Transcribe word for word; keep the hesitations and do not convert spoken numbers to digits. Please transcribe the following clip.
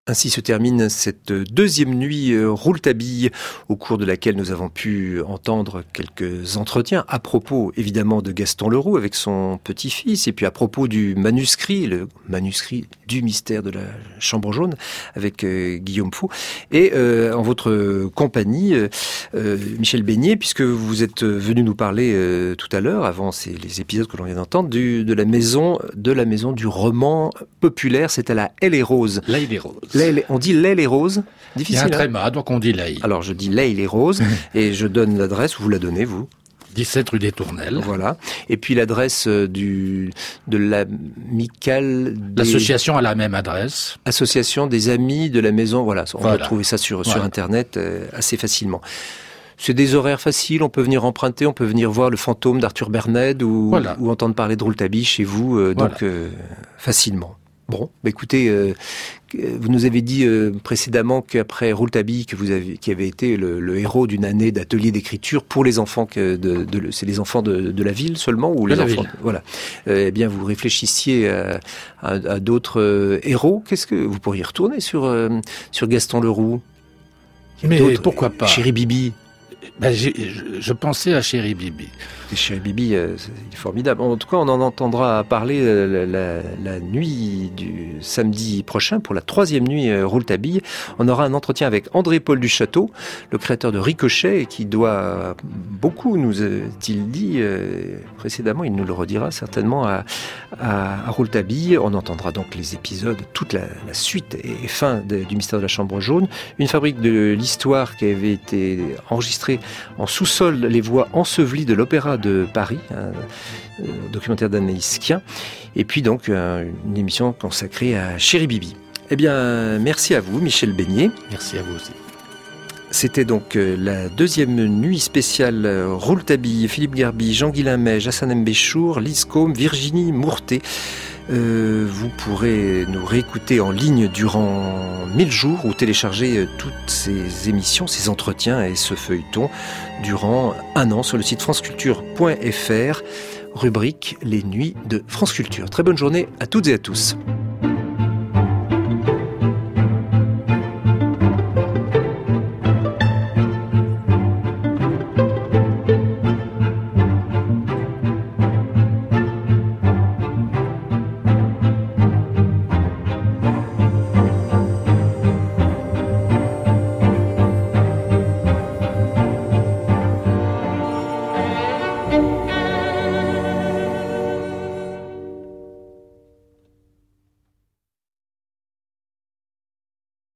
Ainsi se termine cette deuxième nuit euh, Rouletabille, au cours de laquelle nous avons pu entendre quelques entretiens à propos évidemment de Gaston Leroux avec son petit-fils, et puis à propos du manuscrit, le manuscrit du mystère de la Chambre jaune avec euh, Guillaume Faux, et euh, en votre compagnie, euh, euh, Michel Beignet, puisque vous êtes venu nous parler euh, tout à l'heure, avant ces, les épisodes que l'on vient d'entendre, du, de la maison de la maison du roman populaire, c'est à la Haye les Roses. La Haye les Roses. L'aile, on dit Haye les Roses. Difficile. Il y a un hein tréma, donc on dit la Haye. Alors je dis Haye les Roses et je donne l'adresse. Vous la donnez, vous. dix-sept rue des Tournelles. Voilà. Et puis l'adresse du de l'amicale. Des... L'association a la même adresse. Association des amis de la maison. Voilà. On voilà. peut trouver ça sur voilà. sur internet euh, assez facilement. C'est des horaires faciles, on peut venir emprunter, on peut venir voir le fantôme d'Arthur Berned ou, voilà. ou entendre parler de Rouletabille chez vous, euh, donc voilà. euh, facilement. Bon, bah écoutez, euh, vous nous avez dit euh, précédemment qu'après Rouletabille, que vous avez, qui avait été le, le héros d'une année d'atelier d'écriture pour les enfants, que de, de, c'est les enfants de, de la ville seulement ou de les la enfants, ville. Voilà. Euh, eh bien, vous réfléchissiez à, à, à d'autres euh, héros. Qu'est-ce que vous pourriez retourner sur euh, sur Gaston Leroux? Mais pourquoi pas? Chéri Bibi. Ben, j'ai, je, je pensais à Chéri Bibi. Chéri Bibi, euh, c'est formidable. En tout cas, on en entendra parler euh, la, la nuit du samedi prochain pour la troisième nuit euh, Rouletabille. On aura un entretien avec André-Paul Duchâteau, le créateur de Ricochet, qui doit beaucoup, nous a-t-il dit euh, précédemment, il nous le redira certainement à, à, à Rouletabille. On entendra donc les épisodes, toute la, la suite et fin de, du mystère de la Chambre jaune. Une fabrique de l'histoire qui avait été enregistrée en sous-sol, les voix ensevelies de l'Opéra de Paris, un, un documentaire d'Anaïs Kien, et puis donc un, une émission consacrée à Chéri Bibi. Eh bien, merci à vous, Michel Beignet. Merci à vous aussi. C'était donc la deuxième nuit spéciale Rouletabille, Philippe Garby, Jean-Guilain Mège, Hassan Mbéchour, Lise Côme, Virginie Mourtet. Euh, vous pourrez nous réécouter en ligne durant mille jours ou télécharger toutes ces émissions, ces entretiens et ce feuilleton durant un an sur le site franceculture point f r, rubrique Les Nuits de France Culture. Très bonne journée à toutes et à tous.